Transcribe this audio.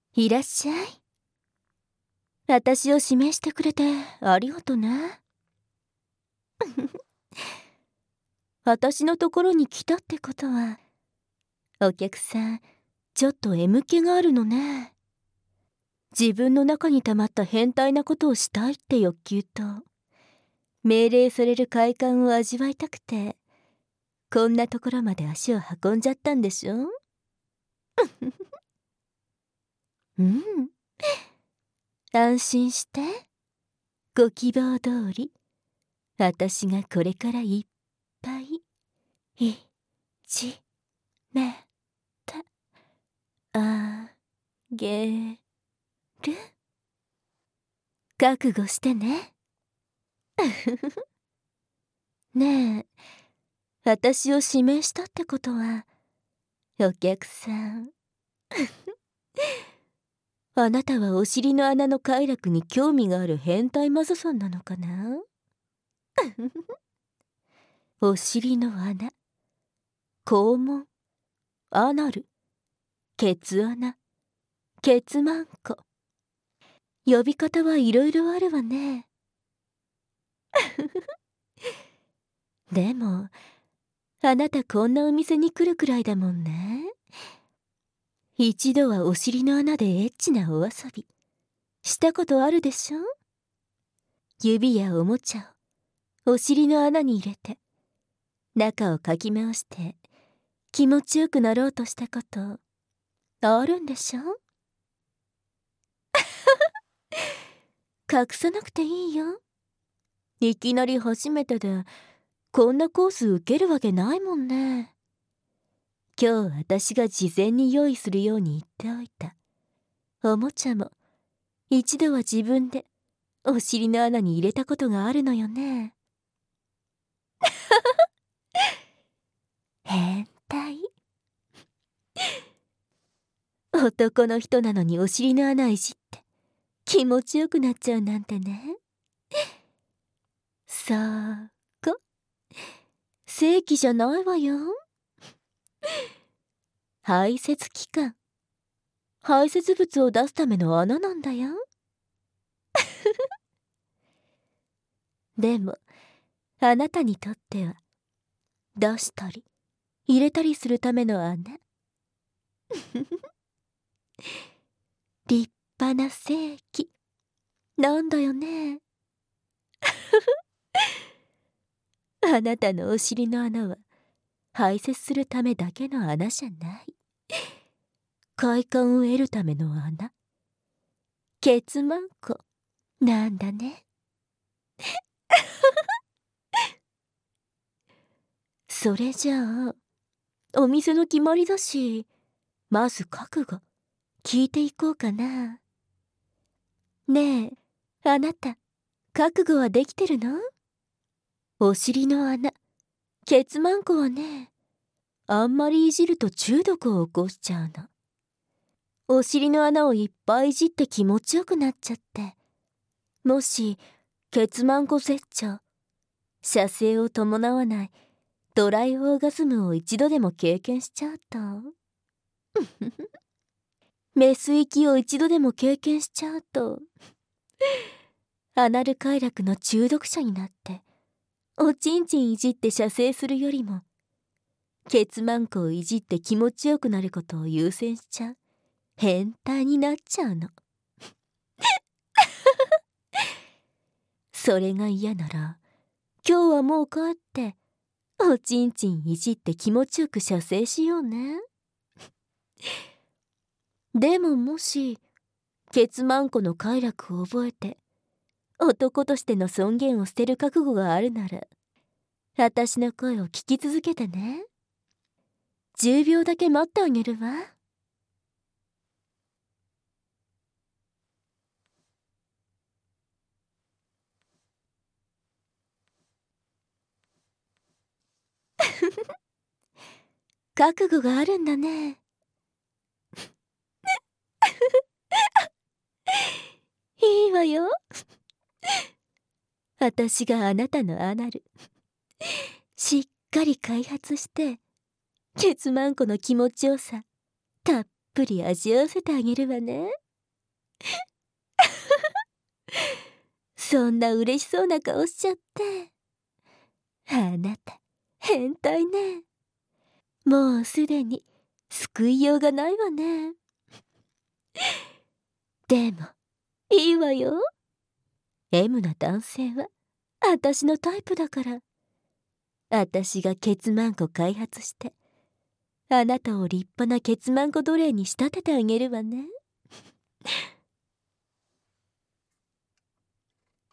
いらっしゃい。私を指名してくれてありがとね。私のところに来たってことは、お客さん、ちょっとM気があるのね。自分の中に溜まった変態なことをしたいって欲求と、命令される快感を味わいたくて、こんなところまで足を運んじゃったんでしょ。うん。安心して。ご希望通り、私がこれからいっぱい、いじめてあげる。覚悟してね。ねえ、私を指名したってことは、お客さん。あなたはお尻の穴の快楽に興味がある変態マゾさんなのかな。お尻の穴、肛門、アナル、ケツ穴、ケツマンコ。呼び方はいろいろあるわね。でも、あなたこんなお店に来るくらいだもんね。一度はお尻の穴でエッチなお遊びしたことあるでしょ。指やおもちゃをお尻の穴に入れて中をかき回して気持ちよくなろうとしたことあるんでしょ。隠さなくていいよ。いきなり初めてでこんなコース受けるわけないもんね。今日私が事前に用意するように言っておいたおもちゃも一度は自分でお尻の穴に入れたことがあるのよね。変態。男の人なのにお尻の穴いじって気持ちよくなっちゃうなんてね。そこ正規じゃないわよ。排泄器官、排泄物を出すための穴なんだよ。でもあなたにとっては出したり入れたりするための穴。立派な正規なんだよね。あなたのお尻の穴は排泄するためだけの穴じゃない。快感を得るための穴。ケツマンコなんだね。それじゃあお店の決まりだし、まず覚悟聞いていこうかな。ねえ、あなた覚悟はできてるの？お尻の穴、ケツマンコはね、あんまりいじると中毒を起こしちゃうの。お尻の穴をいっぱいいじって気持ちよくなっちゃって、もしケツマンコ絶頂、射精を伴わないドライオーガズムを一度でも経験しちゃうとメス行きを一度でも経験しちゃうとアナル快楽の中毒者になっておちんちんいじって射精するよりもケツマンコをいじって気持ちよくなることを優先しちゃう変態になっちゃうの。それが嫌なら今日はもう帰っておちんちんいじって気持ちよく射精しようね。でももしケツマンコの快楽を覚えて男としての尊厳を捨てる覚悟があるなら私の声を聞き続けてね。10秒だけ待ってあげるわ。覚悟があるんだね。いいわよ。私があなたのアナルしっかり開発してケツマンコの気持ちよさたっぷり味わわせてあげるわね。 そんな嬉しそうな顔しちゃって。あなた変態ね。もうすでに救いようがないわね。でもいいわよ。M な男性は私のタイプだから。私がケツマンコ開発してあなたを立派なケツマンコ奴隷に仕立ててあげるわね。